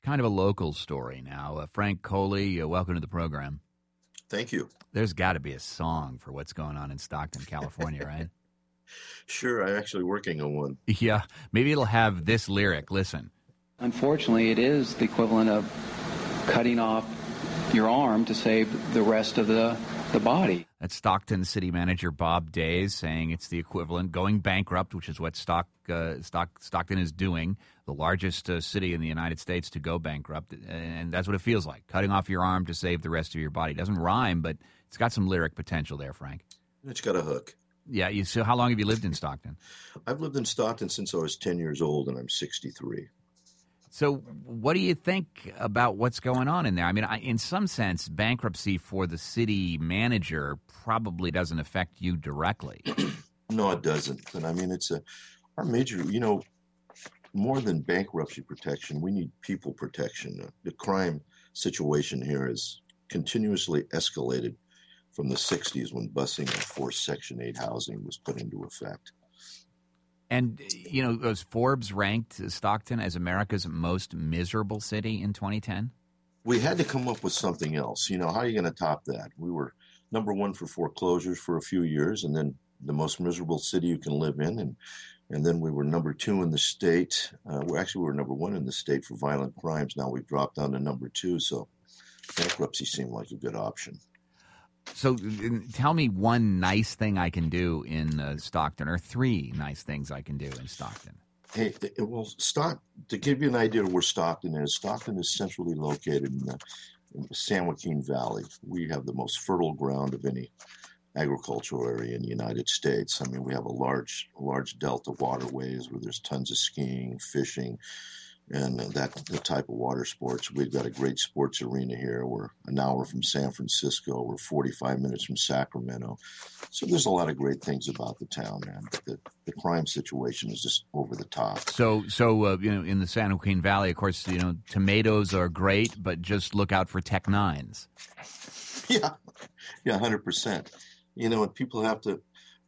kind of a local story now. Frank Coley, welcome to the program. Thank you. There's got to be a song for what's going on in Stockton, California, right? Sure, I'm actually working on one. Yeah, maybe it'll have this lyric. Listen. Unfortunately, it is the equivalent of cutting off your arm to save the rest of the body. That's Stockton City Manager Bob Days saying it's the equivalent, going bankrupt, which is what Stockton is doing, the largest city in the United States to go bankrupt, and that's what it feels like, cutting off your arm to save the rest of your body. It doesn't rhyme, but it's got some lyric potential there, Frank. It's got a hook. Yeah, so how long have you lived in Stockton? I've lived in Stockton since I was 10 years old, and I'm 63. So what do you think about what's going on in there? I mean, in some sense, bankruptcy for the city manager probably doesn't affect you directly. No, it doesn't. And I mean, our major, more than bankruptcy protection, we need people protection. The crime situation here has continuously escalated from the 60s when busing and forced Section 8 housing was put into effect. And, was Forbes ranked Stockton as America's most miserable city in 2010? We had to come up with something else. How are you going to top that? We were number one for foreclosures for a few years, and then the most miserable city you can live in. And then we were number two in the state. We were number one in the state for violent crimes. Now we've dropped down to number two, so bankruptcy seemed like a good option. So tell me one nice thing I can do in Stockton, or three nice things I can do in Stockton. Hey, well, to give you an idea of where Stockton is centrally located in the San Joaquin Valley. We have the most fertile ground of any agricultural area in the United States. I mean, we have a large delta waterways where there's tons of skiing, fishing, and the type of water sports. We've got a great sports arena here. We're an hour from San Francisco. We're 45 minutes from Sacramento. So there's a lot of great things about the town, man. But the crime situation is just over the top. So in the San Joaquin Valley, of course, tomatoes are great, but just look out for Tech Nines. Yeah, 100%. And people have to.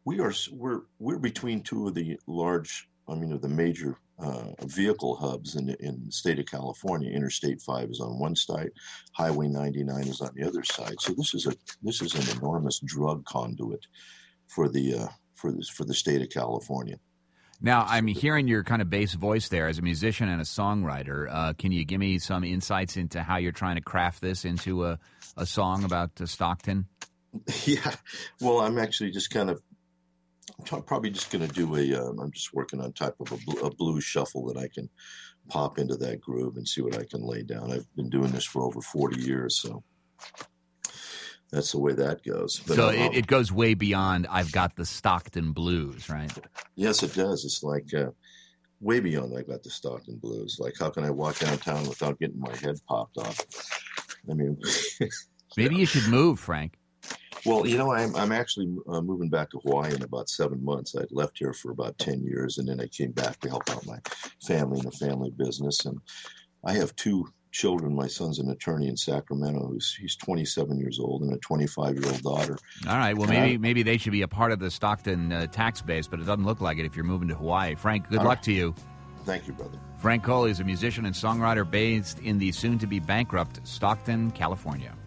We're between two of the the major vehicle hubs in the state of California. Interstate 5 is on one side, Highway 99 is on the other side. So this is an enormous drug conduit for the state of California. Now, I'm hearing your kind of bass voice there as a musician and a songwriter. Can you give me some insights into how you're trying to craft this into a song about Stockton? Yeah, well, I'm actually just kind of probably just going to do I'm just working on type of a blues shuffle that I can pop into that groove and see what I can lay down. I've been doing this for over 40 years, so that's the way that goes. But so it goes way beyond I've got the Stockton blues, right? Yes, it does. It's like way beyond I've got the Stockton blues. Like, how can I walk downtown without getting my head popped off? I mean... Maybe you should move, Frank. Well, I'm actually moving back to Hawaii in about 7 months. I'd left here for about 10 years, and then I came back to help out my family in the family business. And I have 2 children. My son's an attorney in Sacramento. He's 27 years old, and a 25-year-old daughter. All right. Well, maybe they should be a part of the Stockton tax base, but it doesn't look like it if you're moving to Hawaii. Frank, good luck to you. Thank you, brother. Frank Coley is a musician and songwriter based in the soon-to-be bankrupt Stockton, California.